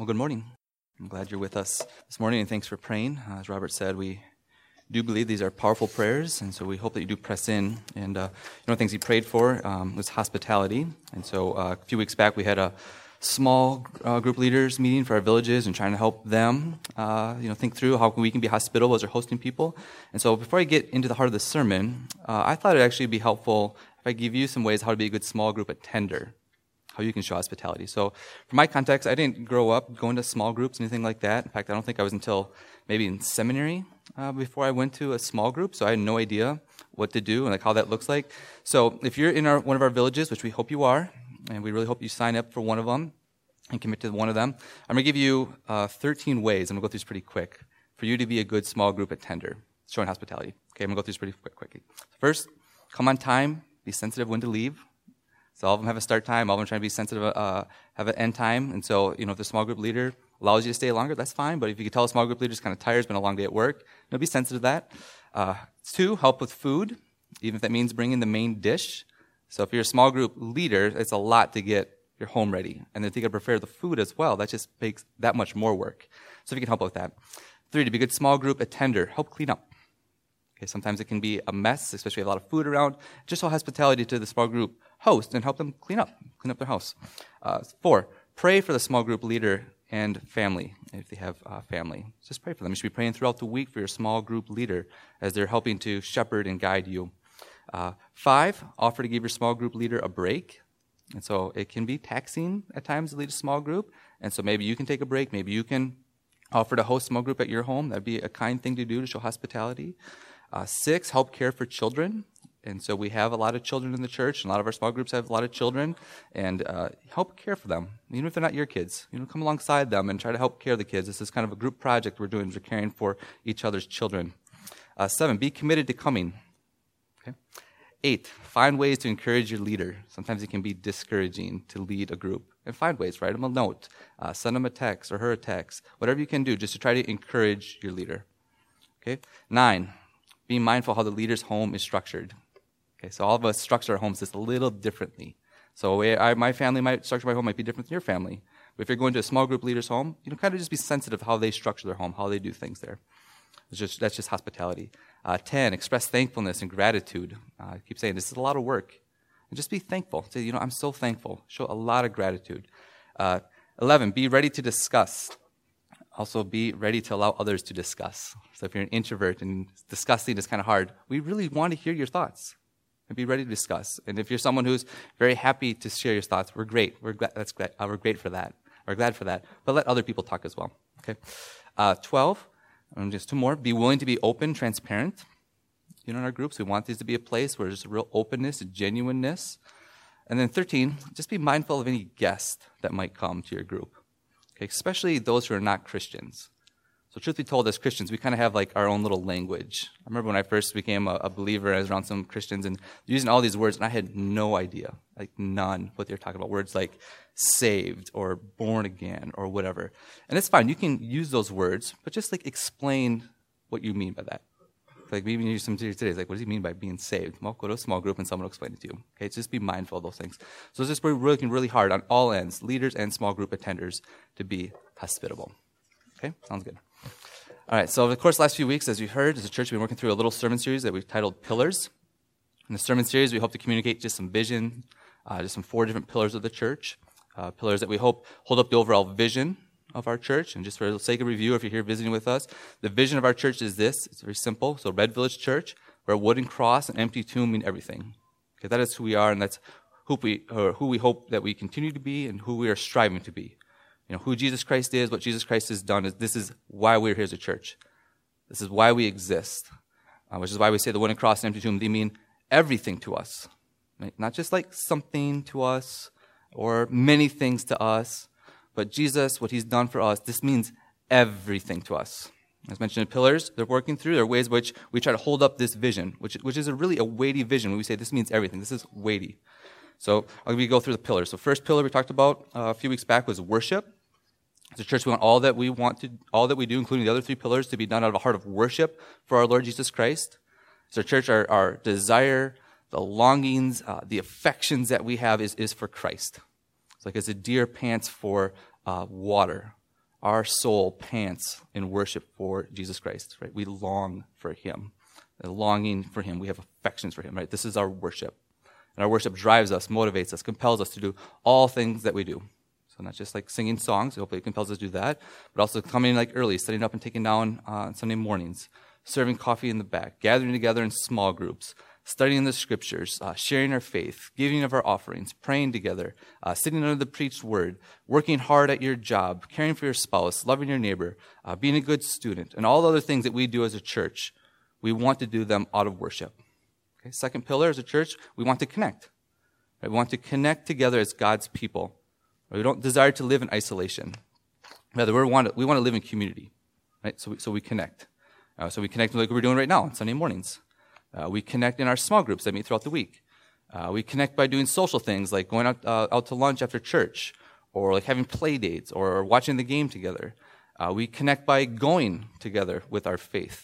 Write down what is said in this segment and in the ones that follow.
Good morning. I'm glad you're with us this morning, and thanks for praying. As Robert said, we do believe these are powerful prayers, and so we hope that you do press in. And one of the things he prayed for was hospitality. And so a few weeks back, we had a small group leaders meeting for our villages and trying to help them, think through how we can be hospitable as they're hosting people. And so before I get into the heart of the sermon, I thought it'd actually be helpful if I give you some ways how to be a good small group attender, how you can show hospitality. So for my context, I didn't grow up going to small groups, anything like that. In fact, I don't think I was until maybe in seminary before I went to a small group, so I had no idea what to do and how that looks like. So if you're in one of our villages, which we hope you are, and we really hope you sign up for one of them and commit to one of them, I'm going to give you 13 ways, and we'll go through this pretty quick, for you to be a good small group attender, showing hospitality. Okay, I'm going to go through this pretty quickly. First, come on time, be sensitive when to leave. So all of them have a start time, all of them trying to be sensitive, have an end time. And so, if the small group leader allows you to stay longer, that's fine. But if you can tell a small group leader is kind of tired, it's been a long day at work, be sensitive to that. 2, help with food, even if that means bringing the main dish. So if you're a small group leader, it's a lot to get your home ready. And then if you can prepare the food as well, that just makes that much more work. So if you can help with that. 3, to be a good small group attender, help clean up. Okay, sometimes it can be a mess, especially if you have a lot of food around. Just show hospitality to the small group host and help them clean up their house. 4, pray for the small group leader and family, if they have family. Just pray for them. You should be praying throughout the week for your small group leader as they're helping to shepherd and guide you. 5, offer to give your small group leader a break. And so it can be taxing at times to lead a small group. And so maybe you can take a break. Maybe you can offer to host a small group at your home. That'd be a kind thing to do to show hospitality. 6, help care for children. And so we have a lot of children in the church, and a lot of our small groups have a lot of children, and help care for them, even if they're not your kids. Come alongside them and try to help care the kids. This is kind of a group project we're doing. We're caring for each other's children. 7, be committed to coming. Okay. 8, find ways to encourage your leader. Sometimes it can be discouraging to lead a group. And find ways, write them a note, send them a text or her a text, whatever you can do just to try to encourage your leader. Okay. 9, be mindful how the leader's home is structured. Okay, so all of us structure our homes just a little differently. So my family might structure my home might be different than your family. But if you're going to a small group leader's home, kind of just be sensitive to how they structure their home, how they do things there. That's just hospitality. 10, express thankfulness and gratitude. I keep saying this is a lot of work. And just be thankful. Say, I'm so thankful. Show a lot of gratitude. 11, be ready to discuss. Also, be ready to allow others to discuss. So if you're an introvert and discussing is kind of hard, we really want to hear your thoughts. And be ready to discuss. And if you're someone who's very happy to share your thoughts, we're great. We're great for that. We're glad for that. But let other people talk as well. Okay. 12, just 2 more. Be willing to be open, transparent. In our groups, we want these to be a place where there's a real openness, a genuineness. And then 13, just be mindful of any guest that might come to your group. Okay, especially those who are not Christians. So truth be told, as Christians, we kind of have our own little language. I remember when I first became a believer, I was around some Christians and using all these words, and I had no idea, none, what they were talking about. Words like saved or born again or whatever. And it's fine, you can use those words, but just explain what you mean by that. Maybe you use some today, what does he mean by being saved? Well, go to a small group and someone will explain it to you. Okay, just be mindful of those things. So it's just we're working really hard on all ends, leaders and small group attenders, to be hospitable. Okay, sounds good. All right, so over the course of the last few weeks, as you heard, as a church, we've been working through a little sermon series that we've titled Pillars. In the sermon series, we hope to communicate just some vision, just some 4 different pillars of the church, pillars that we hope hold up the overall vision of our church. And just for the sake of review, if you're here visiting with us, the vision of our church is this. It's very simple. So Red Village Church, where a wooden cross and empty tomb mean everything. Okay, that is who we are, and that's who we hope that we continue to be and who we are striving to be. Who Jesus Christ is, what Jesus Christ has done, this is why we're here as a church. This is why we exist, which is why we say the wooden cross and empty tomb, they mean everything to us. Right? Not just something to us or many things to us, but Jesus, what he's done for us, this means everything to us. As mentioned in Pillars, they're working through. There are ways which we try to hold up this vision, which is really a weighty vision when we say this means everything. This is weighty. So we go through the pillars. So first pillar we talked about a few weeks back was worship. As a church, we want all that we do, including the other 3 pillars, to be done out of a heart of worship for our Lord Jesus Christ. As a church, our desire, the longings, the affections that we have is for Christ. It's as a deer pants for water. Our soul pants in worship for Jesus Christ, right? We long for him. A longing for him. We have affections for him, right? This is our worship. And our worship drives us, motivates us, compels us to do all things that we do. So not just like singing songs, hopefully it compels us to do that, but also coming like early, setting up and taking down on Sunday mornings, serving coffee in the back, gathering together in small groups, studying the scriptures, sharing our faith, giving of our offerings, praying together, sitting under the preached word, working hard at your job, caring for your spouse, loving your neighbor, being a good student, and all the other things that we do as a church. We want to do them out of worship. Okay? Second pillar as a church, we want to connect. Right? We want to connect together as God's people. We don't desire to live in isolation. Rather, we want to live in community. Right? So we connect. So we connect like we're doing right now on Sunday mornings. We connect in our small groups that meet throughout the week. We connect by doing social things like going out to lunch after church, or like having play dates, or watching the game together. We connect by going together with our faith.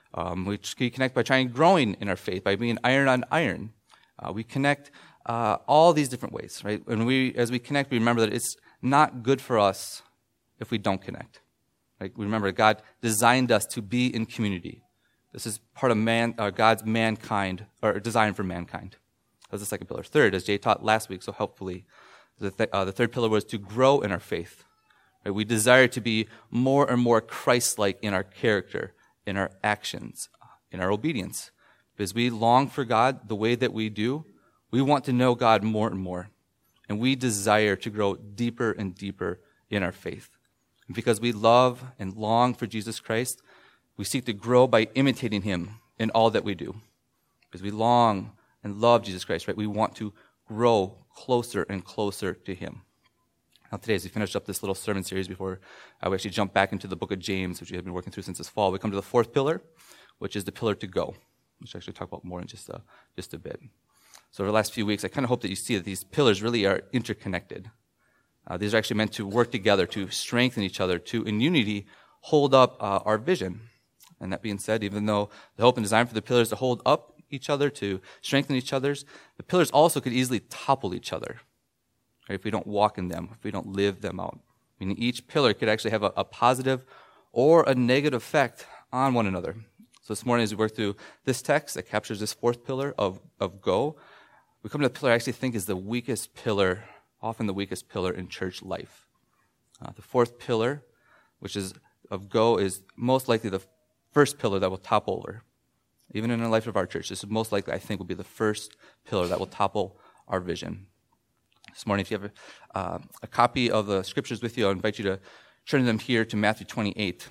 We connect by growing in our faith, by being iron on iron. We connect all these different ways, right? And as we connect, we remember that it's not good for us if we don't connect. Right? We remember God designed us to be in community. This is part of God's mankind, or design for mankind. That's the second pillar. Third, as Jay taught last week so helpfully, the third pillar was to grow in our faith. Right? We desire to be more and more Christ-like in our character, in our actions, in our obedience. Because we long for God the way that we do, we want to know God more and more. And we desire to grow deeper and deeper in our faith. And because we love and long for Jesus Christ, we seek to grow by imitating him in all that we do. Because we long and love Jesus Christ, right? We want to grow closer and closer to him. Now today, as we finish up this little sermon series before we actually jump back into the book of James, which we have been working through since this fall, we come to the fourth pillar, which is the pillar to go, which I'll actually talk about more in just a bit. So over the last few weeks, I kind of hope that you see that these pillars really are interconnected. These are actually meant to work together, to strengthen each other, to, in unity, hold up our vision. And that being said, even though the hope and design for the pillars to hold up each other, to strengthen each other's, the pillars also could easily topple each other. Right, if we don't walk in them, if we don't live them out. Meaning each pillar could actually have a positive or a negative effect on one another. So this morning as we work through this text that captures this fourth pillar of go, we come to the pillar I actually think is the weakest pillar, often the weakest pillar in church life. The fourth pillar, which is of go, is most likely the first pillar that will topple over. Even in the life of our church, this is most likely, I think, will be the first pillar that will topple our vision. This morning, if you have a copy of the scriptures with you, I invite you to turn them here to Matthew 28.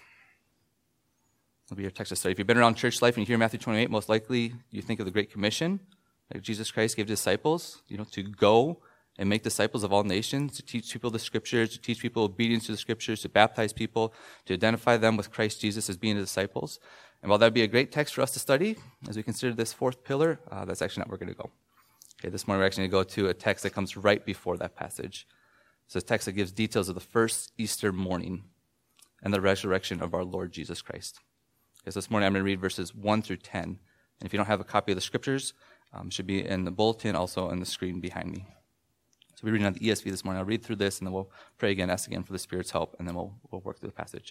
It'll be your text to study. If you've been around church life and you hear Matthew 28, most likely you think of the Great Commission that Jesus Christ gave to disciples, to go and make disciples of all nations, to teach people the scriptures, to teach people obedience to the scriptures, to baptize people, to identify them with Christ Jesus as being the disciples. And while that would be a great text for us to study, as we consider this fourth pillar, that's actually not where we're going to go. Okay, this morning we're actually going to go to a text that comes right before that passage. It's a text that gives details of the first Easter morning and the resurrection of our Lord Jesus Christ. Okay, so this morning I'm going to read verses 1 through 10. And if you don't have a copy of the scriptures, it should be in the bulletin, also on the screen behind me. So we're reading on the ESV this morning. I'll read through this, and then we'll pray again, ask again for the Spirit's help, and then we'll work through the passage.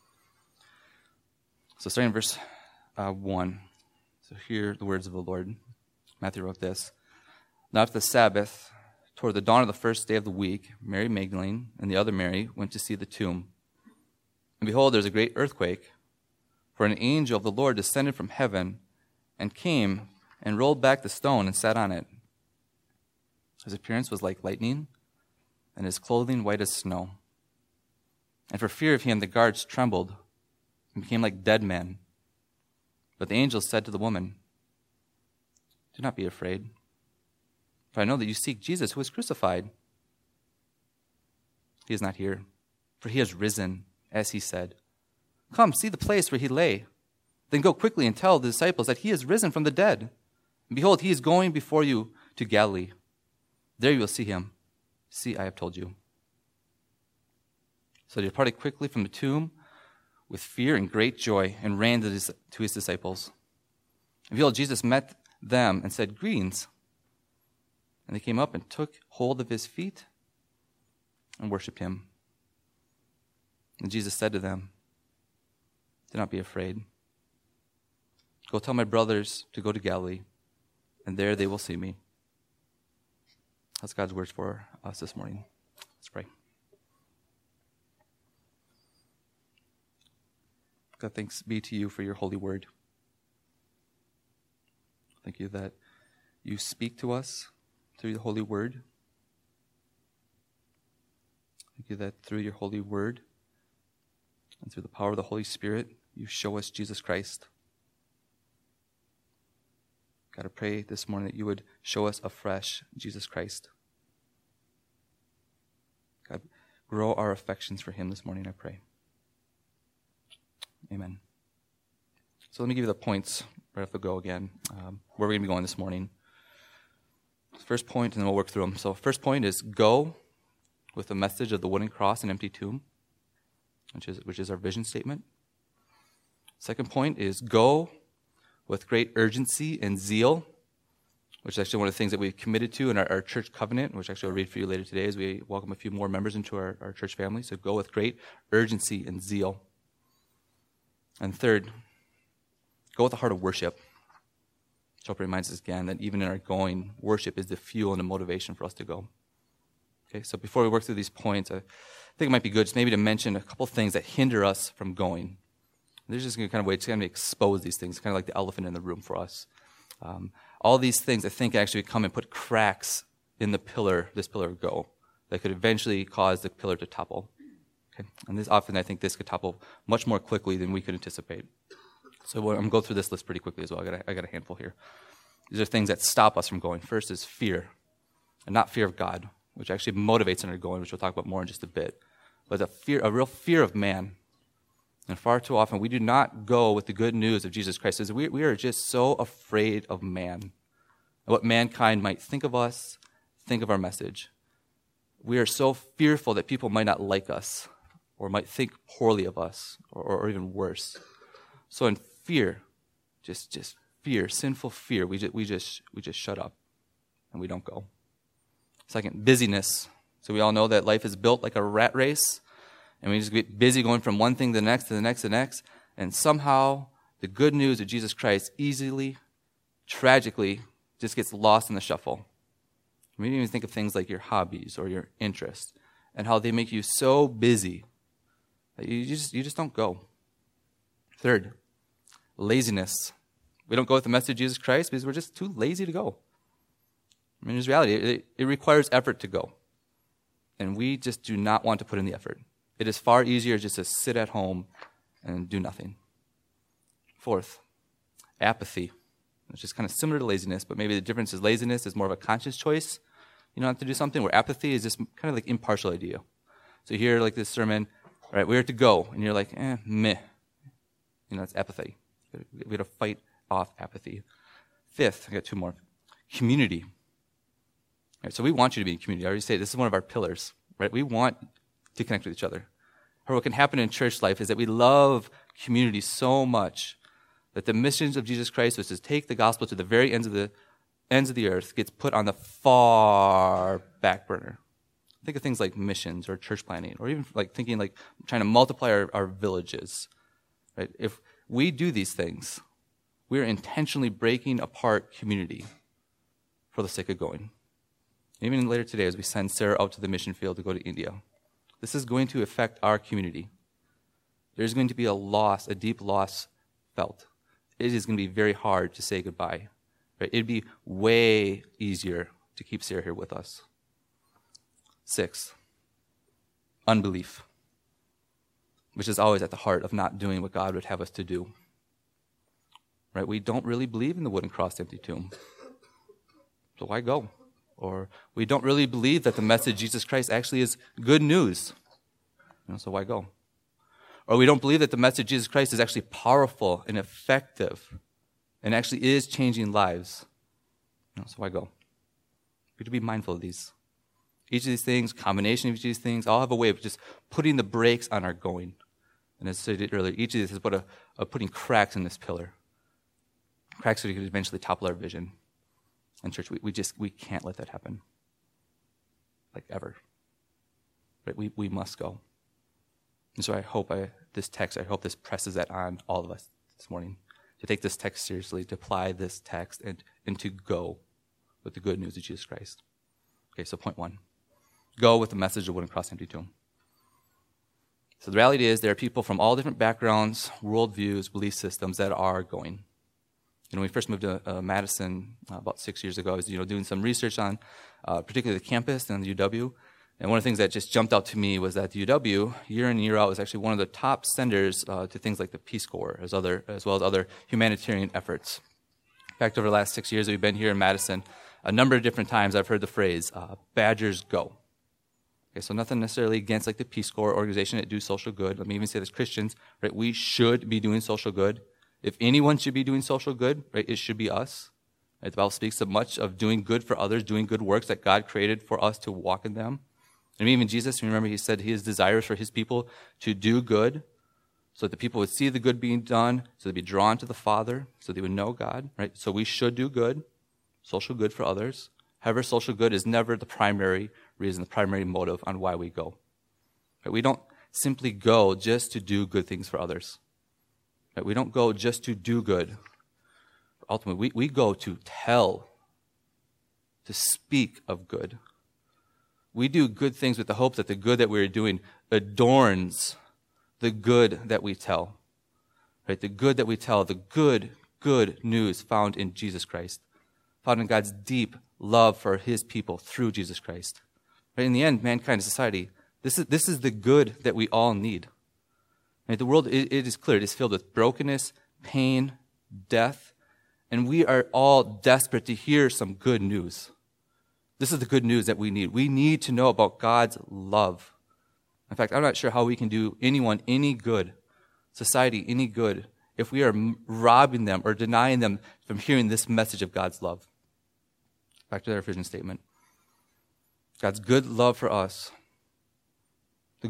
So starting in verse 1. So hear the words of the Lord. Matthew wrote this. Now after the Sabbath, toward the dawn of the first day of the week, Mary Magdalene and the other Mary went to see the tomb. And behold, there was a great earthquake, for an angel of the Lord descended from heaven and came and rolled back the stone and sat on it. His appearance was like lightning, and his clothing white as snow. And for fear of him, the guards trembled and became like dead men. But the angel said to the woman, "Do not be afraid, for I know that you seek Jesus who was crucified. He is not here, for he has risen, as he said. Come, see the place where he lay. Then go quickly and tell the disciples that he is risen from the dead. And behold, he is going before you to Galilee. There you will see him. See, I have told you." So they departed quickly from the tomb with fear and great joy and ran to his disciples. And behold, Jesus met them and said, "Greetings." And they came up and took hold of his feet and worshipped him. And Jesus said to them, "Do not be afraid. Go tell my brothers to go to Galilee, and there they will see me." That's God's words for us this morning. Let's pray. God, thanks be to you for your holy word. Thank you that you speak to us through the holy word. Thank you that through your holy word and through the power of the Holy Spirit, you show us Jesus Christ. God, I pray this morning that you would show us afresh Jesus Christ. God, grow our affections for him this morning, I pray. Amen. So let me give you the points right off the go again, where we're going to be going this morning. First point, and then we'll work through them. So first point is go with the message of the wooden cross and empty tomb, which is our vision statement. Second point is go with great urgency and zeal, which is actually one of the things that we've committed to in our church covenant, which actually I'll read for you later today as we welcome a few more members into our church family. So go with great urgency and zeal. And third, go with a heart of worship. Which hope reminds us again that even in our going, worship is the fuel and the motivation for us to go. Okay, so before we work through these points, I think it might be good just maybe to mention a couple things that hinder us from going. There's just going to kind of way to expose these things, kind of like the elephant in the room for us. All these things I think actually come and put cracks in this pillar of go, that could eventually cause the pillar to topple. Okay? And I think this could topple much more quickly than we could anticipate. So I'm going to go through this list pretty quickly as well. I got a handful here. These are things that stop us from going. First is fear, and not fear of God, which actually motivates in our going, which we'll talk about more in just a bit. But a real fear of man. And far too often, we do not go with the good news of Jesus Christ. We are just so afraid of man, and what mankind might think of us, think of our message. We are so fearful that people might not like us, or might think poorly of us, or even worse. So in fear, just fear, sinful fear, we just shut up, and we don't go. Second, busyness. So we all know that life is built like a rat race, and we just get busy going from one thing to the next, to the next, to the next, and somehow the good news of Jesus Christ easily, tragically, just gets lost in the shuffle. We didn't even think of things like your hobbies or your interests, and how they make you so busy that you just don't go. Third, laziness. We don't go with the message of Jesus Christ because we're just too lazy to go. I mean, there's reality. It requires effort to go. And we just do not want to put in the effort. It is far easier just to sit at home and do nothing. Fourth, apathy. It's just kind of similar to laziness, but maybe the difference is laziness is more of a conscious choice. You don't have to do something, where apathy is just kind of like impartial idea. So you hear like this sermon, all right, we're to go, and you're like, meh. It's apathy. We got to fight off apathy. Fifth, I got two more. Community. All right, so we want you to be in community. I already say this is one of our pillars, right? We want to connect with each other. Or what can happen in church life is that we love community so much that the missions of Jesus Christ, which is take the gospel to the very ends of the earth, gets put on the far back burner. Think of things like missions or church planning, or even like thinking like trying to multiply our villages. Right? If we do these things, we are intentionally breaking apart community for the sake of going. Even later today, as we send Sarah out to the mission field to go to India, this is going to affect our community. There's going to be a deep loss felt. It is going to be very hard to say goodbye. Right? It'd be way easier to keep Sarah here with us. 6, unbelief, which is always at the heart of not doing what God would have us to do. Right? We don't really believe in the wooden cross, empty tomb. So why go? Or we don't really believe that the message of Jesus Christ actually is good news. So why go? Or we don't believe that the message of Jesus Christ is actually powerful and effective and actually is changing lives. So why go? We have to be mindful of these. Each of these things, combination of each of these things, all have a way of just putting the brakes on our going. And as I said earlier, each of these is about putting cracks in this pillar. Cracks that could eventually topple our vision. And church, we can't let that happen. Like ever. Right? We must go. And so I hope this presses that on all of us this morning, to take this text seriously, to apply this text, and to go with the good news of Jesus Christ. Okay, so point 1. Go with the message of wooden cross, empty tomb. So the reality is there are people from all different backgrounds, worldviews, belief systems that are going. When we first moved to Madison about 6 years ago, I was doing some research on particularly the campus and the UW. And one of the things that just jumped out to me was that the UW, year in and year out, was actually one of the top senders to things like the Peace Corps, as well as other humanitarian efforts. In fact, over the last 6 years that we've been here in Madison, a number of different times I've heard the phrase, Badgers go. Okay, so nothing necessarily against like the Peace Corps organization that do social good. Let me even say this, Christians, right? We should be doing social good. If anyone should be doing social good, right, it should be us. Right? The Bible speaks so much of doing good for others, doing good works that God created for us to walk in them. And even Jesus, remember, he said he is desirous for his people to do good, so that the people would see the good being done, so they'd be drawn to the Father, so they would know God, right? So we should do good, social good for others. However, social good is never the primary reason, the primary motive on why we go. Right? We don't simply go just to do good things for others. Right? We don't go just to do good. Ultimately, we go to tell, to speak of good. We do good things with the hope that the good that we're doing adorns the good that we tell. Right? The good that we tell, the good news found in Jesus Christ, found in God's deep love for his people through Jesus Christ. Right? In the end, mankind and society, this is the good that we all need. Right? The world, it is clear, it is filled with brokenness, pain, death, and we are all desperate to hear some good news. This is the good news that we need. We need to know about God's love. In fact, I'm not sure how we can do anyone any good, society any good, if we are robbing them or denying them from hearing this message of God's love. Back to our vision statement. God's good love for us, the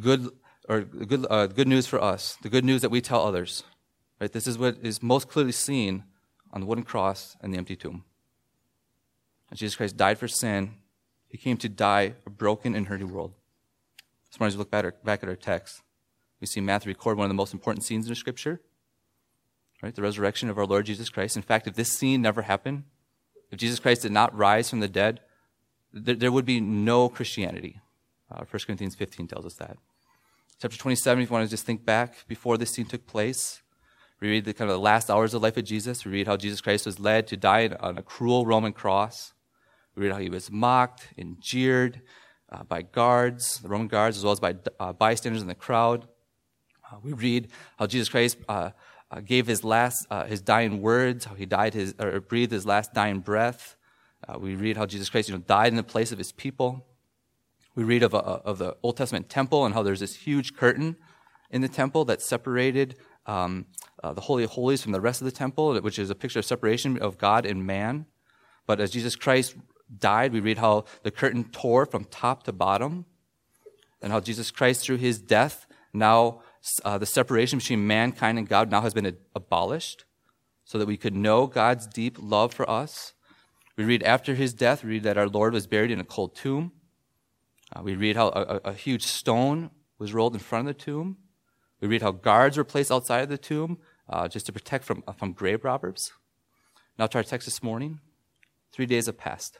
good news for us, the good news that we tell others. Right? This is what is most clearly seen on the wooden cross and the empty tomb. And Jesus Christ died for sin. He came to die a broken and hurting world. This morning, as we look back at our text, we see Matthew record one of the most important scenes in the Scripture, right? The resurrection of our Lord Jesus Christ. In fact, if this scene never happened, if Jesus Christ did not rise from the dead, there would be no Christianity. 1 Corinthians 15 tells us that. Chapter 27, if you want to just think back before this scene took place, we read the kind of the last hours of the life of Jesus. We read how Jesus Christ was led to die on a cruel Roman cross. We read how he was mocked and jeered by guards, the Roman guards, as well as by bystanders in the crowd. We read how Jesus Christ gave his dying words, how he breathed his last dying breath. We read how Jesus Christ, died in the place of his people. We read of the Old Testament temple and how there's this huge curtain in the temple that separated the Holy of Holies from the rest of the temple, which is a picture of separation of God and man. But as Jesus Christ died, we read how the curtain tore from top to bottom, and how Jesus Christ, through his death, now the separation between mankind and God now has been abolished, so that we could know God's deep love for us. We read after his death, we read that our Lord was buried in a cold tomb. We read how a huge stone was rolled in front of the tomb. We read how guards were placed outside of the tomb just to protect from grave robbers. Now to our text this morning. 3 days have passed.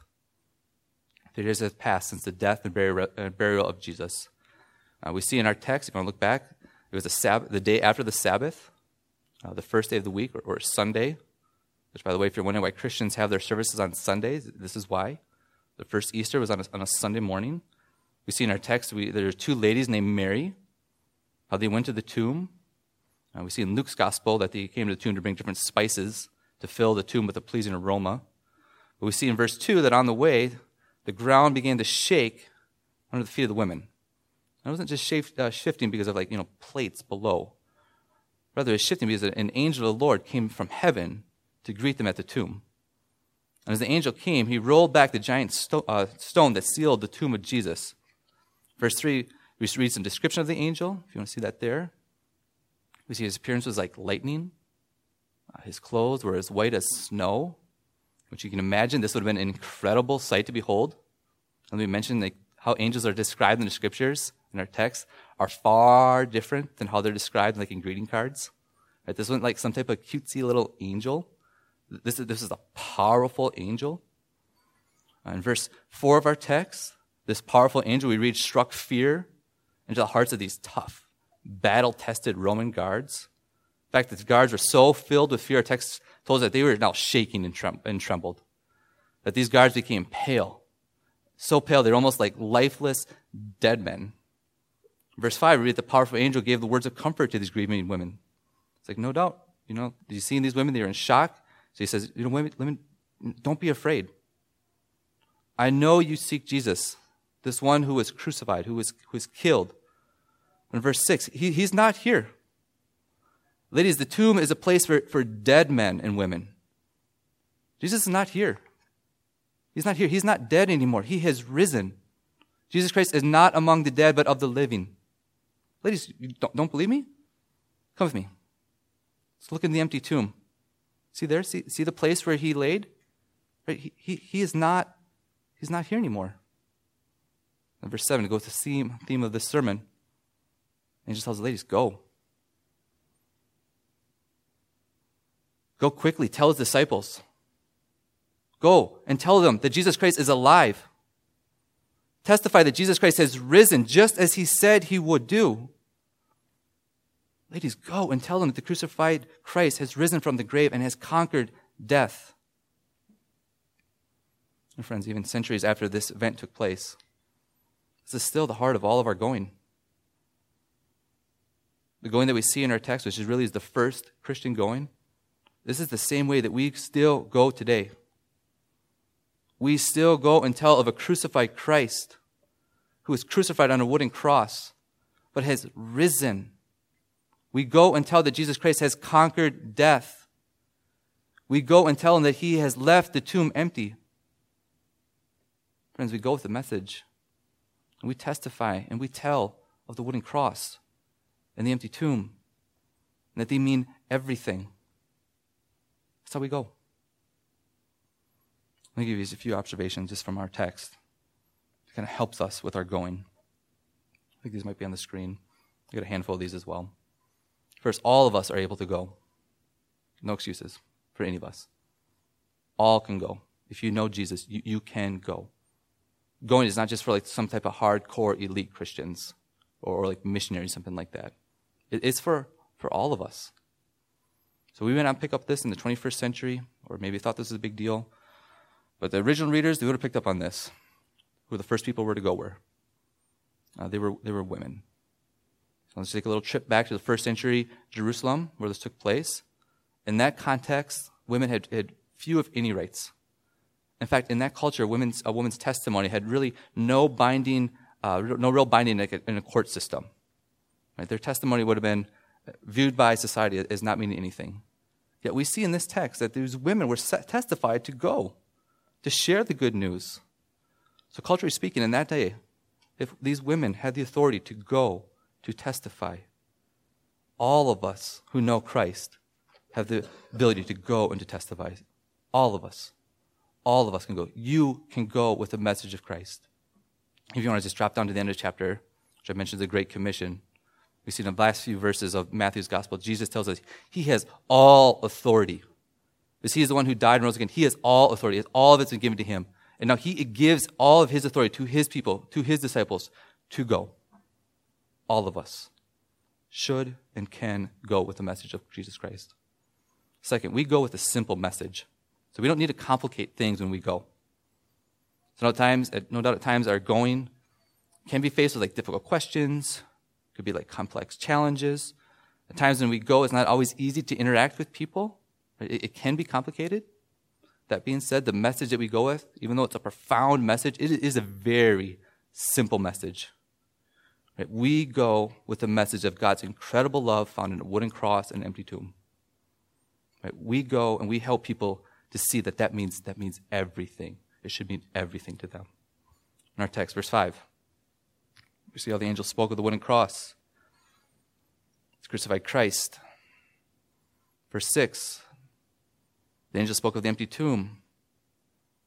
3 days have passed since the death and burial of Jesus. We see in our text, if you want to look back, it was the day after the Sabbath, the first day of the week, or Sunday, which, by the way, if you're wondering why Christians have their services on Sundays, this is why. The first Easter was on a Sunday morning. We see in our text, there are two ladies named Mary, how they went to the tomb. We see in Luke's gospel that they came to the tomb to bring different spices to fill the tomb with a pleasing aroma. But we see in verse 2 that on the way, the ground began to shake under the feet of the women. And it wasn't just shifting because of plates below. Rather, it was shifting because an angel of the Lord came from heaven to greet them at the tomb. And as the angel came, he rolled back the giant stone that sealed the tomb of Jesus. Verse 3, we read some description of the angel, if you want to see that there. We see his appearance was like lightning. His clothes were as white as snow, which you can imagine this would have been an incredible sight to behold. And we mentioned how angels are described in the scriptures, in our text, are far different than how they're described like in greeting cards. Right? This wasn't like some type of cutesy little angel. This is a powerful angel. In verse 4 of our text, this powerful angel we read struck fear into the hearts of these tough, battle-tested Roman guards. In fact, the guards were so filled with fear, our text told us that they were now shaking and trembled. That these guards became pale. So pale, they're almost like lifeless dead men. In verse 5, we read the powerful angel gave the words of comfort to these grieving women. It's like, no doubt, did you see these women? They were in shock. So he says, women, don't be afraid. I know you seek Jesus, this one who was crucified, who was killed. In verse 6, he's not here. Ladies, the tomb is a place for dead men and women. Jesus is not here. He's not here. He's not dead anymore. He has risen. Jesus Christ is not among the dead, but of the living. Ladies, you don't believe me? Come with me. Let's look in the empty tomb. See there? See the place where he laid? Right? He's not here anymore. In verse 7, to go with the theme of this sermon, and he just tells the ladies, go. Go quickly, tell his disciples. Go and tell them that Jesus Christ is alive. Testify that Jesus Christ has risen just as he said he would do. Ladies, go and tell them that the crucified Christ has risen from the grave and has conquered death. And friends, even centuries after this event took place, this is still the heart of all of our going. The going that we see in our text, which really is the first Christian going, this is the same way that we still go today. We still go and tell of a crucified Christ who was crucified on a wooden cross, but has risen. We go and tell that Jesus Christ has conquered death. We go and tell him that he has left the tomb empty. Friends, we go with the message, and we testify, and we tell of the wooden cross and the empty tomb, and that they mean everything. That's how we go. Let me give you a few observations just from our text. It kind of helps us with our going. I think these might be on the screen. I got a handful of these as well. First, all of us are able to go. No excuses for any of us. All can go. If you know Jesus, you can go. Going is not just for like some type of hardcore elite Christians or like missionaries, something like that. It's for all of us. So we may not pick up this in the 21st century, or maybe thought this was a big deal. But the original readers, they would have picked up on this. Who the first people were to go were. They were women. So let's take a little trip back to the first century Jerusalem, where this took place. In that context, women had few, if any, rights. In fact, in that culture, a woman's testimony had really no real binding in a court system. Right? Their testimony would have been viewed by society as not meaning anything. Yet we see in this text that these women were testified to go, to share the good news. So culturally speaking, in that day, if these women had the authority to go, to testify, all of us who know Christ have the ability to go and to testify. All of us. All of us can go. You can go with the message of Christ. If you want to just drop down to the end of the chapter, which I mentioned the Great Commission, we see in the last few verses of Matthew's Gospel, Jesus tells us he has all authority. Because he is the one who died and rose again. He has all authority. All of it's been given to him. And now he gives all of his authority to his people, to his disciples, to go. All of us should and can go with the message of Jesus Christ. Second, we go with a simple message. So we don't need to complicate things when we go. So no doubt at times our going can be faced with like difficult questions, could be like complex challenges. At times when we go, it's not always easy to interact with people. It can be complicated. That being said, the message that we go with, even though it's a profound message, it is a very simple message. Right? We go with the message of God's incredible love found in a wooden cross and an empty tomb. Right? We go and we help people to see that means everything. It should mean everything to them. In our text, verse 5, we see how the angel spoke of the wooden cross. It's crucified Christ. Verse 6, the angel spoke of the empty tomb,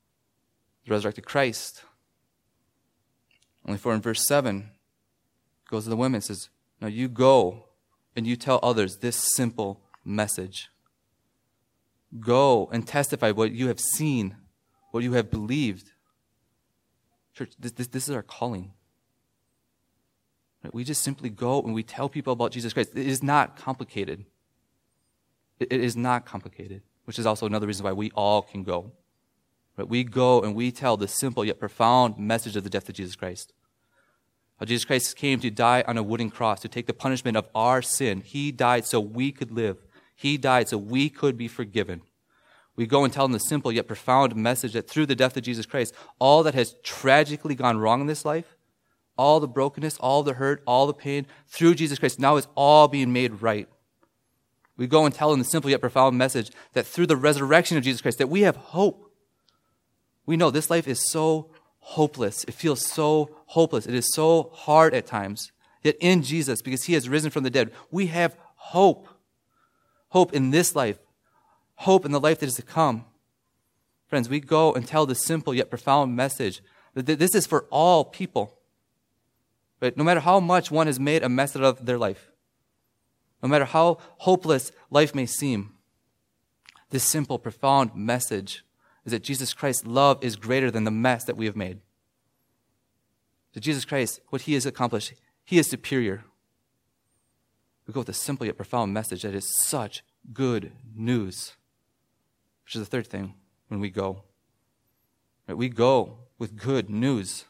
the resurrected Christ. Only for in verse 7, goes to the women and says, no, you go and you tell others this simple message. Go and testify what you have seen, what you have believed. Church, this is our calling. We just simply go and we tell people about Jesus Christ. It is not complicated. It is not complicated, which is also another reason why we all can go. Right? We go and we tell the simple yet profound message of the death of Jesus Christ. How Jesus Christ came to die on a wooden cross, to take the punishment of our sin. He died so we could live. He died so we could be forgiven. We go and tell them the simple yet profound message that through the death of Jesus Christ, all that has tragically gone wrong in this life, all the brokenness, all the hurt, all the pain, through Jesus Christ, now is all being made right. We go and tell them the simple yet profound message that through the resurrection of Jesus Christ, that we have hope. We know this life is so hopeless. It feels so hopeless. It is so hard at times. Yet in Jesus, because he has risen from the dead, we have hope. Hope in this life. Hope in the life that is to come. Friends, we go and tell the simple yet profound message that this is for all people. But no matter how much one has made a mess out of their life, no matter how hopeless life may seem, this simple, profound message is that Jesus Christ's love is greater than the mess that we have made. That Jesus Christ, what he has accomplished, he is superior. We go with a simple yet profound message that is such good news, which is the third thing when we go. Right? We go with good news.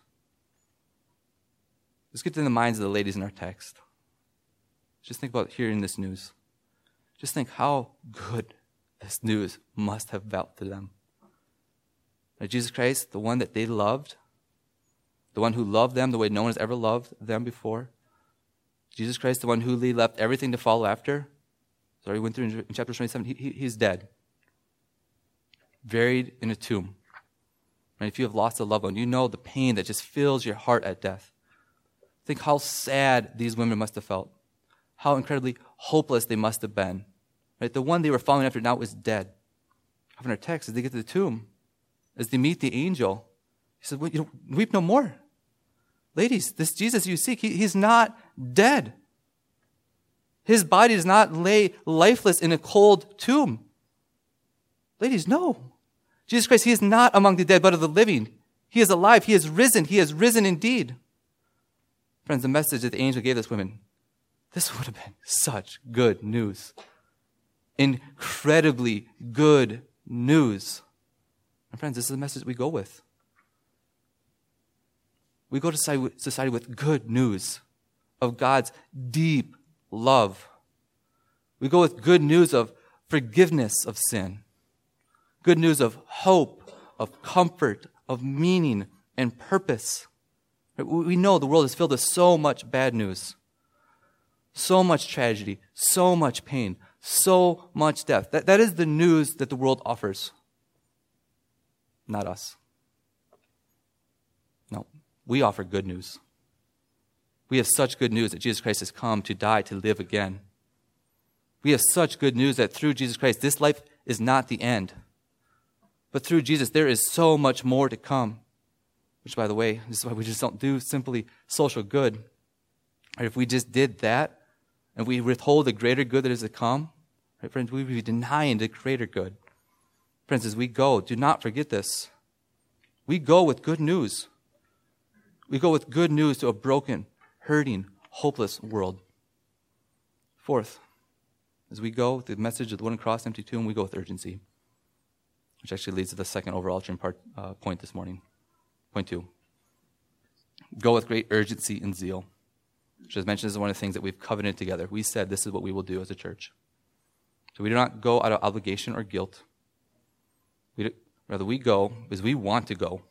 Let's get to the minds of the ladies in our text. Just think about hearing this news. Just think how good this news must have felt to them. That Jesus Christ, the one that they loved, the one who loved them the way no one has ever loved them before, Jesus Christ, the one who they left everything to follow after. Sorry, we went through in chapter 27. He's dead. Buried in a tomb. And if you have lost a loved one, you know the pain that just fills your heart at death. Think how sad these women must have felt. How incredibly hopeless they must have been. Right? The one they were following after now is dead. In our text, as they get to the tomb, as they meet the angel, he said, well, weep no more. Ladies, this Jesus you seek, he's not dead. His body does not lay lifeless in a cold tomb. Ladies, no. Jesus Christ, he is not among the dead, but of the living. He is alive. He is risen. He is risen indeed. Friends, the message that the angel gave this woman, this would have been such good news. Incredibly good news. And friends, this is the message we go with. We go to society with good news of God's deep love. We go with good news of forgiveness of sin. Good news of hope, of comfort, of meaning and purpose. We know the world is filled with so much bad news, so much tragedy, so much pain, so much death. That is the news that the world offers. Not us. No, we offer good news. We have such good news that Jesus Christ has come to die, to live again. We have such good news that through Jesus Christ, this life is not the end. But through Jesus, there is so much more to come. Which, by the way, this is why we just don't do simply social good. Right? If we just did that, and we withhold the greater good that is to come, right, friends, we would be denying the greater good. Friends, as we go, do not forget this. We go with good news. We go with good news to a broken, hurting, hopeless world. Fourth, as we go with the message of the wooden cross, empty tomb, we go with urgency. Which actually leads to the second overarching point this morning. Point 2. Go with great urgency and zeal. Which, as mentioned, is one of the things that we've covenanted together. We said this is what we will do as a church. So we do not go out of obligation or guilt. Rather, we go because we want to go.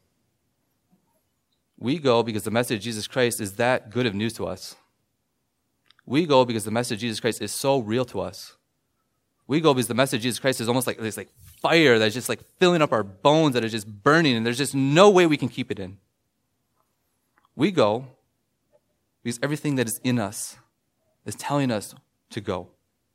We go because the message of Jesus Christ is that good of news to us. We go because the message of Jesus Christ is so real to us. We go because the message of Jesus Christ is almost like this fire that's just like filling up our bones, that is just burning, and there's just no way we can keep it in. We go because everything that is in us is telling us to go.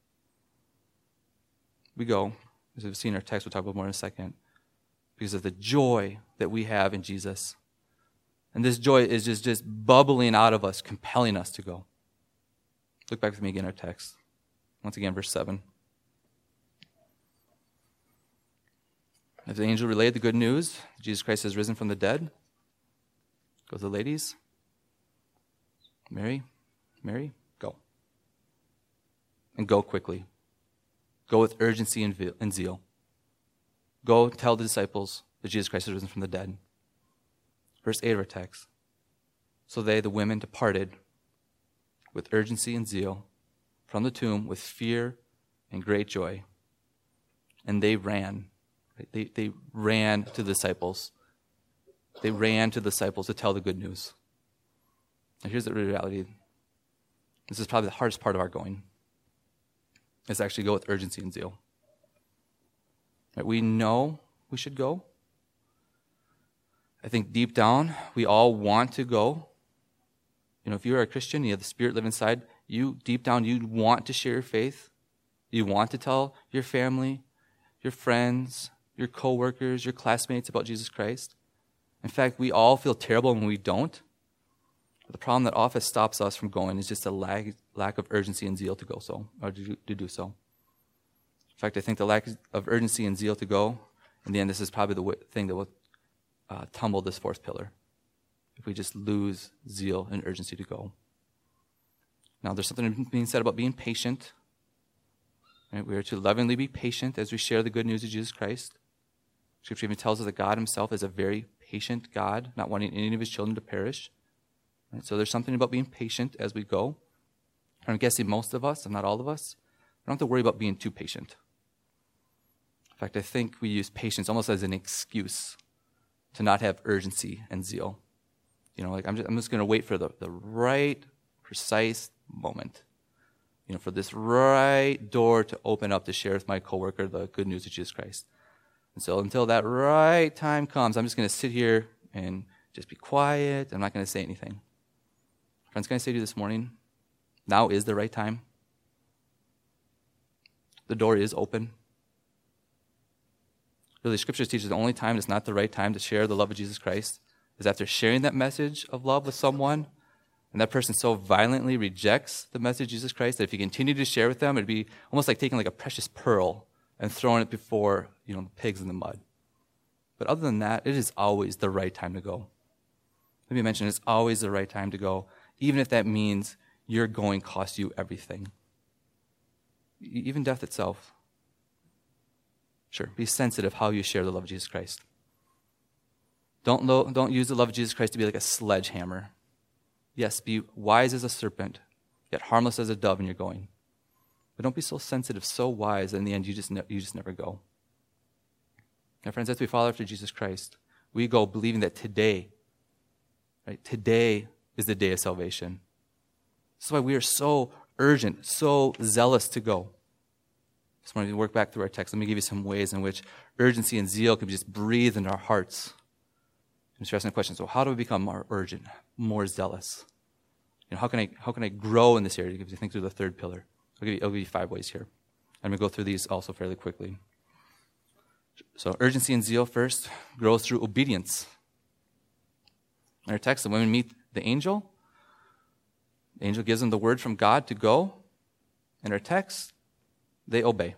We go, as we've seen in our text, we'll talk about more in a second, because of the joy that we have in Jesus. And this joy is just bubbling out of us, compelling us to go. Look back with me again at our text. Once again, verse 7. As the angel relayed the good news, Jesus Christ has risen from the dead, go to the ladies. Mary, go. And go quickly. Go with urgency and zeal. Go tell the disciples that Jesus Christ has risen from the dead. Verse 8 of our text. So they, the women, departed with urgency and zeal from the tomb with fear and great joy. And they ran. Right? They ran to the disciples. They ran to the disciples to tell the good news. And here's the reality. This is probably the hardest part of our going. Is to actually go with urgency and zeal. Right? We know we should go. I think deep down, we all want to go. You know, if you're a Christian, you have the Spirit live inside, deep down, you want to share your faith. You want to tell your family, your friends, your coworkers, your classmates about Jesus Christ. In fact, we all feel terrible when we don't. But the problem that often stops us from going is just a lack of urgency and zeal to go so, or to do so. In fact, I think the lack of urgency and zeal to go, in the end, this is probably the thing that will tumble this fourth pillar. If we just lose zeal and urgency to go. Now, there's something being said about being patient. Right? We are to lovingly be patient as we share the good news of Jesus Christ. Scripture even tells us that God himself is a very patient God, not wanting any of his children to perish. Right? So there's something about being patient as we go. And I'm guessing most of us, if not all of us, don't have to worry about being too patient. In fact, I think we use patience almost as an excuse to not have urgency and zeal. You know, like I'm just going to wait for the right, precise moment. You know, for this right door to open up to share with my coworker the good news of Jesus Christ. And so until that right time comes, I'm just going to sit here and just be quiet. I'm not going to say anything. Friends, can I say to you this morning, now is the right time. The door is open. Really, Scripture teaches the only time it's not the right time to share the love of Jesus Christ is after sharing that message of love with someone, and that person so violently rejects the message of Jesus Christ that if you continue to share with them, it'd be almost like taking like a precious pearl and throwing it before, the pigs in the mud. But other than that, it is always the right time to go. Let me mention, it's always the right time to go, even if that means your going costs you everything. Even death itself. Sure, be sensitive how you share the love of Jesus Christ. Don't use the love of Jesus Christ to be like a sledgehammer. Yes, be wise as a serpent, yet harmless as a dove when you're going. But don't be so sensitive, so wise, that in the end you just never go. Now, friends, as we follow after Jesus Christ, we go believing that today is the day of salvation. This is why we are so urgent, so zealous to go. This morning, we work back through our text. Let me give you some ways in which urgency and zeal can be just breathed into our hearts. I'm just asking the question, so how do we become more urgent, more zealous? How can I grow in this area? If you think through the third pillar. I'll give you 5 ways here. I'm going to go through these also fairly quickly. So urgency and zeal first grows through obedience. In our text, the women meet the angel. The angel gives them the word from God to go. In our text, they obey.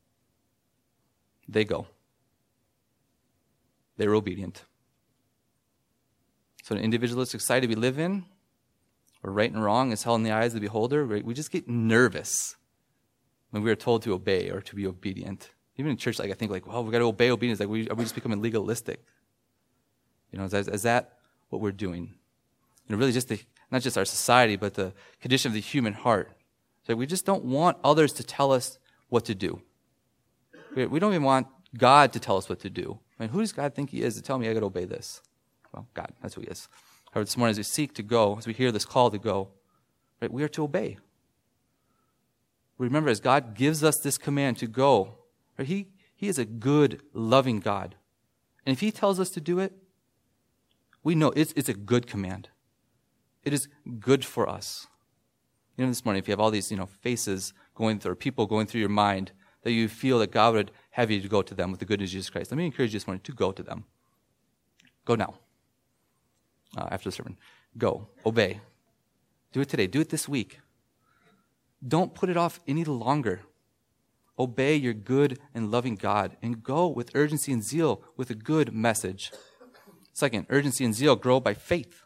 They go. They're obedient. So an individualistic society we live in, where right and wrong is held in the eyes of the beholder, we just get nervous when we are told to obey or to be obedient. Even in church, I think well, we got to obey obedience. Are we just becoming legalistic? Is that what we're doing? Really just not just our society, but the condition of the human heart. So we just don't want others to tell us what to do. We don't even want God to tell us what to do. Who does God think he is to tell me I got to obey this? Well, God, that's who he is. However, this morning as we seek to go, as we hear this call to go, we are to obey. Remember, as God gives us this command to go, he is a good, loving God. And if he tells us to do it, we know it's a good command. It is good for us. This morning, if you have all these, faces going through, or people going through your mind, that you feel that God would have you to go to them with the good news of Jesus Christ, let me encourage you this morning to go to them. Go now. after the sermon. Go. Obey. Do it today. Do it this week. Don't put it off any longer. Obey your good and loving God and go with urgency and zeal with a good message. Second, urgency and zeal grow by faith.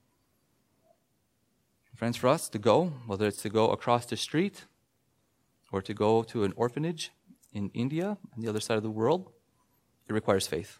Friends, for us to go, whether it's to go across the street or to go to an orphanage in India on the other side of the world, it requires faith.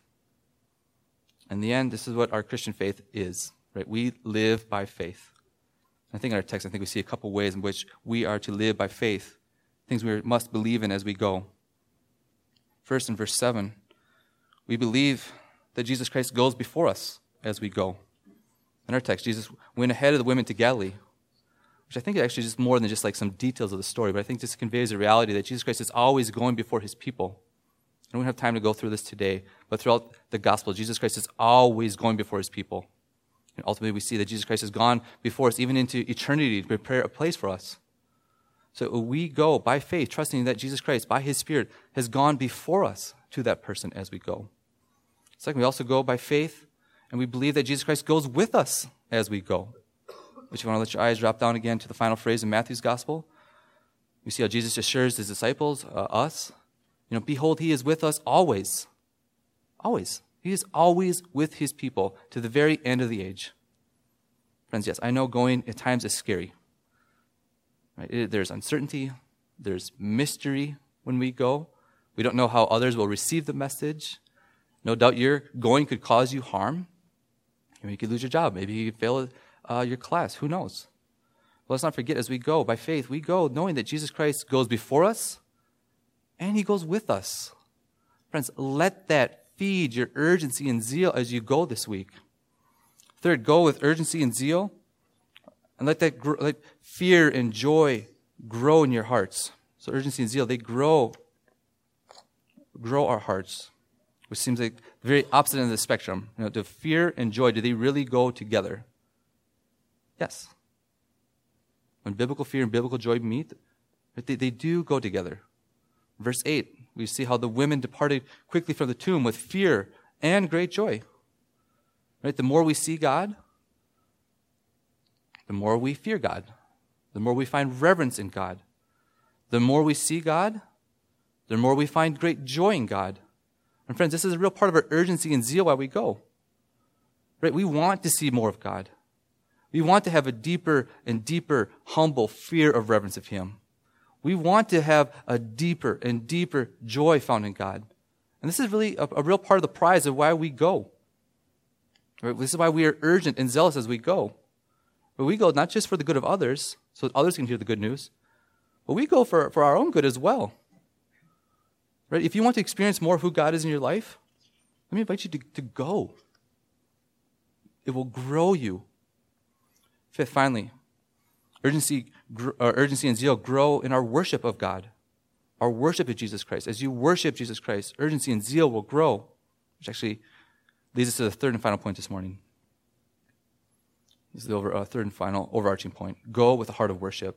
In the end, this is what our Christian faith is, right? We live by faith. I think in our text, we see a couple ways in which we are to live by faith, things we must believe in as we go. First, in verse 7, we believe that Jesus Christ goes before us as we go. In our text, Jesus went ahead of the women to Galilee, which I think actually is more than just like some details of the story, but I think this conveys the reality that Jesus Christ is always going before his people. I don't have time to go through this today, but throughout the gospel, Jesus Christ is always going before his people. And ultimately, we see that Jesus Christ has gone before us, even into eternity, to prepare a place for us. So we go by faith, trusting that Jesus Christ, by his Spirit, has gone before us to that person as we go. Second, we also go by faith, and we believe that Jesus Christ goes with us as we go. But you want to let your eyes drop down again to the final phrase in Matthew's gospel. We see how Jesus assures his disciples, us, behold, he is with us always. Always. He is always with his people to the very end of the age. Friends, yes, I know going at times is scary. Right? There's uncertainty. There's mystery when we go. We don't know how others will receive the message. No doubt your going could cause you harm. Maybe you could lose your job. Maybe you could fail your class. Who knows? But let's not forget, as we go, by faith, we go knowing that Jesus Christ goes before us and he goes with us. Friends, let that feed your urgency and zeal as you go this week. Third, go with urgency and zeal, and let fear and joy grow in your hearts. So urgency and zeal, they grow our hearts, which seems like the very opposite end of the spectrum. Do fear and joy, do they really go together? Yes. When biblical fear and biblical joy meet, they do go together. Verse 8, we see how the women departed quickly from the tomb with fear and great joy. Right? The more we see God, the more we fear God. The more we find reverence in God. The more we see God, the more we find great joy in God. And friends, this is a real part of our urgency and zeal while we go. Right? We want to see more of God. We want to have a deeper and deeper, humble fear of reverence of him. We want to have a deeper and deeper joy found in God. And this is really a real part of the prize of why we go. Right? This is why we are urgent and zealous as we go. But we go not just for the good of others, so that others can hear the good news, but we go for our own good as well. Right? If you want to experience more of who God is in your life, let me invite you to go. It will grow you. Fifth, finally, urgency and zeal grow in our worship of God, our worship of Jesus Christ. As you worship Jesus Christ, urgency and zeal will grow, which actually leads us to the third and final point this morning. This is the third and final overarching point. Go with a heart of worship.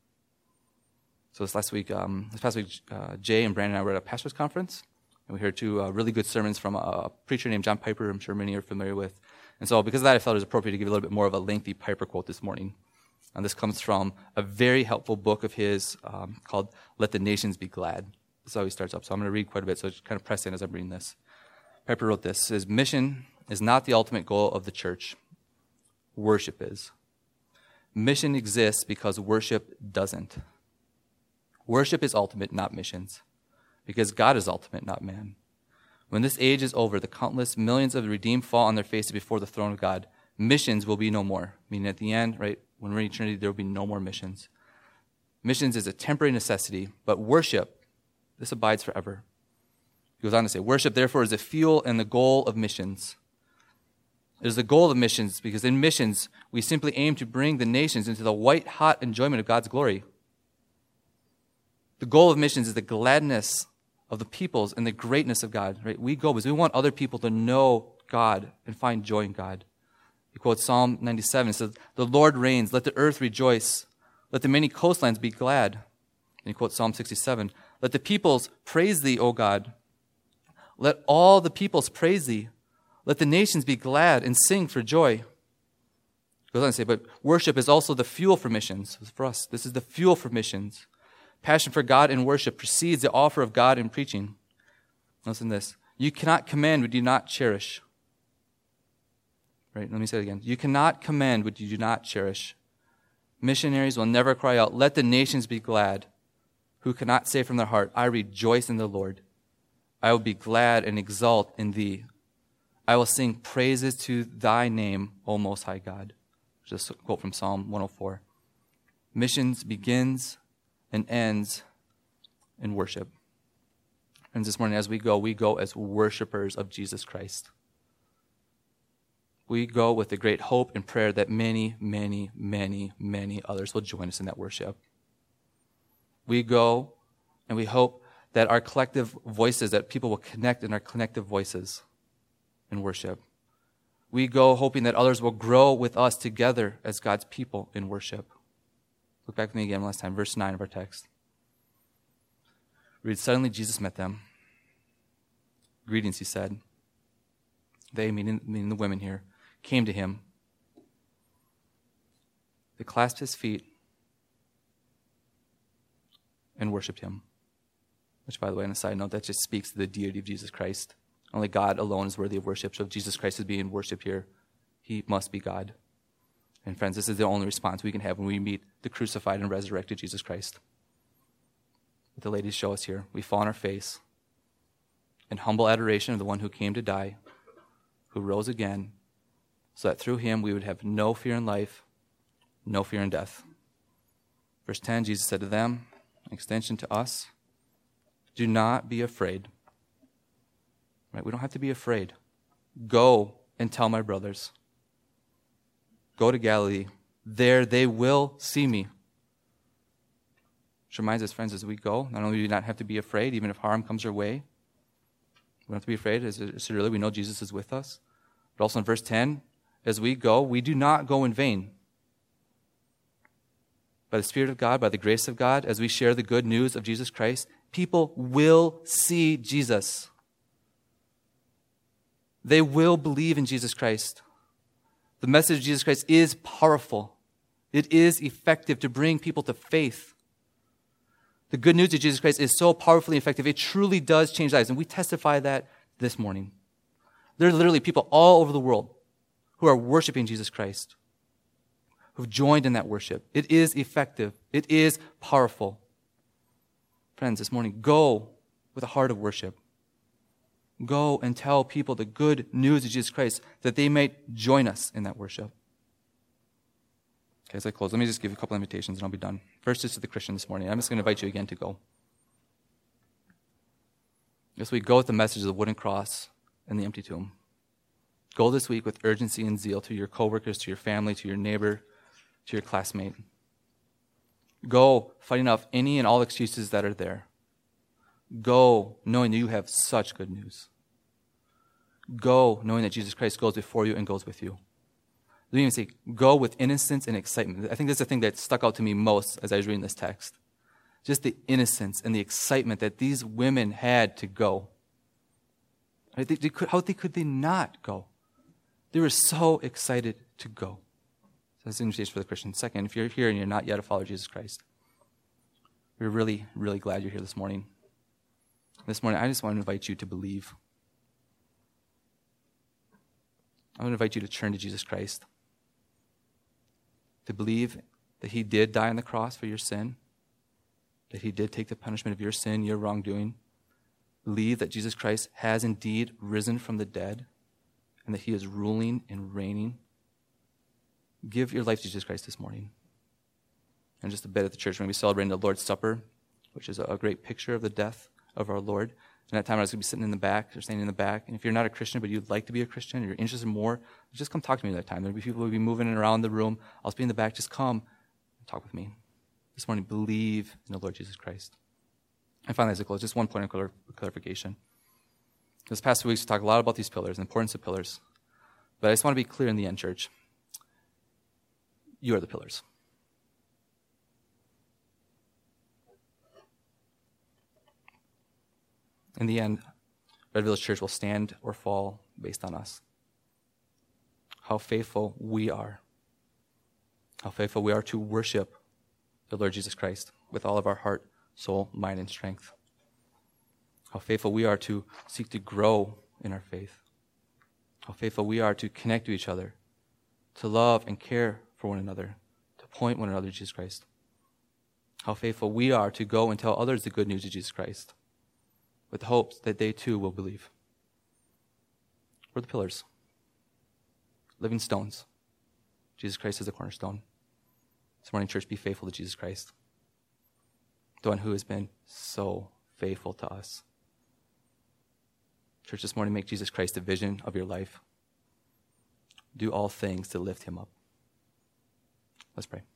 So this past week, Jay and Brandon and I were at a pastor's conference, and we heard two really good sermons from a preacher named John Piper, I'm sure many are familiar with. And so because of that, I felt it was appropriate to give a little bit more of a lengthy Piper quote this morning. And this comes from a very helpful book of his called Let the Nations Be Glad. This is how he starts up. So I'm going to read quite a bit, so just kind of press in as I'm reading this. Piper wrote this. His mission is not the ultimate goal of the church. Worship is. Mission exists because worship doesn't. Worship is ultimate, not missions. Because God is ultimate, not man. When this age is over, the countless millions of the redeemed fall on their faces before the throne of God. Missions will be no more. Meaning at the end, right, when we're in eternity, there will be no more missions. Missions is a temporary necessity, but worship, this abides forever. He goes on to say, worship, therefore, is the fuel and the goal of missions. It is the goal of missions because in missions, we simply aim to bring the nations into the white-hot enjoyment of God's glory. The goal of missions is the gladness of the peoples and the greatness of God. Right? We go because we want other people to know God and find joy in God. He quotes Psalm 97. It says, the Lord reigns, let the earth rejoice. Let the many coastlands be glad. And he quotes Psalm 67. Let the peoples praise thee, O God. Let all the peoples praise thee. Let the nations be glad and sing for joy. Goes on to say, but worship is also the fuel for missions. For us, this is the fuel for missions. Passion for God and worship precedes the offer of God in preaching. Listen to this. You cannot commend what you do not cherish. Right, let me say it again. You cannot commend what you do not cherish. Missionaries will never cry out, let the nations be glad, who cannot say from their heart, I rejoice in the Lord. I will be glad and exult in thee. I will sing praises to thy name, O Most High God. Just a quote from Psalm 104. Missions begins and ends in worship. And this morning as we go as worshipers of Jesus Christ. We go with the great hope and prayer that many, many, many, many others will join us in that worship. We go and we hope that our collective voices, that people will connect in our collective voices in worship. We go hoping that others will grow with us together as God's people in worship. Look back with me again last time, verse 9 of our text. Read, suddenly Jesus met them. Greetings, he said. They, meaning the women here, came to him. They clasped his feet and worshipped him. Which, by the way, on a side note, that just speaks to the deity of Jesus Christ. Only God alone is worthy of worship. So if Jesus Christ is being worshipped here, he must be God. And friends, this is the only response we can have when we meet the crucified and resurrected Jesus Christ. What the ladies show us here. We fall on our face in humble adoration of the one who came to die, who rose again, so that through him we would have no fear in life, no fear in death. Verse 10, Jesus said to them, an extension to us, do not be afraid. Right? We don't have to be afraid. Go and tell my brothers. Go to Galilee. There they will see me. Which reminds us, friends, as we go, not only do we not have to be afraid, even if harm comes our way, we don't have to be afraid. As I said earlier, we know Jesus is with us. But also in verse 10, as we go, we do not go in vain. By the Spirit of God, by the grace of God, as we share the good news of Jesus Christ, people will see Jesus. They will believe in Jesus Christ. The message of Jesus Christ is powerful. It is effective to bring people to faith. The good news of Jesus Christ is so powerfully effective. It truly does change lives. And we testify that this morning. There are literally people all over the world who are worshiping Jesus Christ, who've joined in that worship. It is effective. It is powerful. Friends, this morning, go with a heart of worship. Go and tell people the good news of Jesus Christ that they might join us in that worship. Okay, as I close, let me just give you a couple invitations and I'll be done. First is to the Christian this morning. I'm just going to invite you again to go. As we go with the message of the wooden cross and the empty tomb. Go this week with urgency and zeal to your coworkers, to your family, to your neighbor, to your classmate. Go fighting off any and all excuses that are there. Go knowing that you have such good news. Go knowing that Jesus Christ goes before you and goes with you. Let me even say, go with innocence and excitement. I think that's the thing that stuck out to me most as I was reading this text. Just the innocence and the excitement that these women had to go. How could they not go? They were so excited to go. So that's an invitation for the Christian. Second, if you're here and you're not yet a follower of Jesus Christ, we're really, really glad you're here this morning. This morning, I just want to invite you to believe. I want to invite you to turn to Jesus Christ. To believe that he did die on the cross for your sin, that he did take the punishment of your sin, your wrongdoing. Believe that Jesus Christ has indeed risen from the dead and that he is ruling and reigning. Give your life to Jesus Christ this morning. And just a bit at the church, when we celebrate the Lord's Supper, which is a great picture of the death of our Lord. And that time I was going to be sitting in the back, or standing in the back. And if you're not a Christian, but you'd like to be a Christian, or you're interested more, just come talk to me that time. There'll be people who will be moving around the room. I'll be in the back. Just come and talk with me. This morning, believe in the Lord Jesus Christ. And finally, as I close, just one point of clarification. This past 2 weeks, we talked a lot about these pillars, the importance of pillars. But I just want to be clear in the end, church. You are the pillars. In the end, Red Village Church will stand or fall based on us. How faithful we are How faithful we are to worship the Lord Jesus Christ with all of our heart, soul, mind, and strength. How faithful we are to seek to grow in our faith. How faithful we are to connect to each other, to love and care for one another, to point one another to Jesus Christ. How faithful we are to go and tell others the good news of Jesus Christ with hopes that they too will believe. We're the pillars, living stones. Jesus Christ is the cornerstone. This morning, church, be faithful to Jesus Christ, the one who has been so faithful to us. Church, this morning, make Jesus Christ the vision of your life. Do all things to lift him up. Let's pray.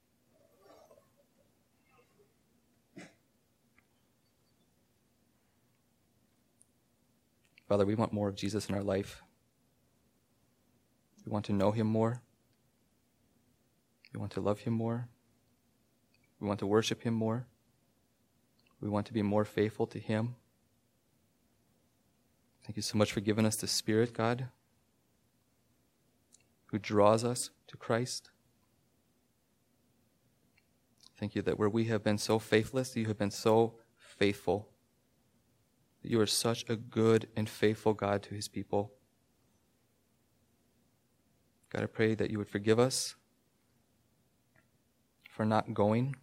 Father, we want more of Jesus in our life. We want to know him more. We want to love him more. We want to worship him more. We want to be more faithful to him. Thank you so much for giving us the Spirit, God, who draws us to Christ. Thank you that where we have been so faithless, you have been so faithful. That you are such a good and faithful God to his people. God, I pray that you would forgive us for not going.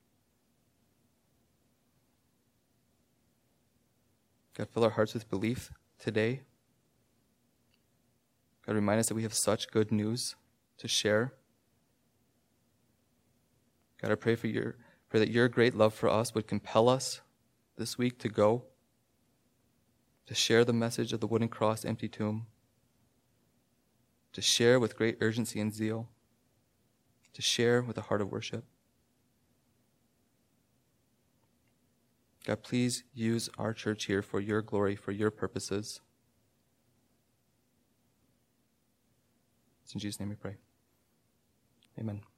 God, fill our hearts with belief today. God, remind us that we have such good news to share. God, I pray that your great love for us would compel us this week to go, to share the message of the wooden cross, empty tomb, to share with great urgency and zeal, to share with a heart of worship. God, please use our church here for your glory, for your purposes. It's in Jesus' name we pray. Amen.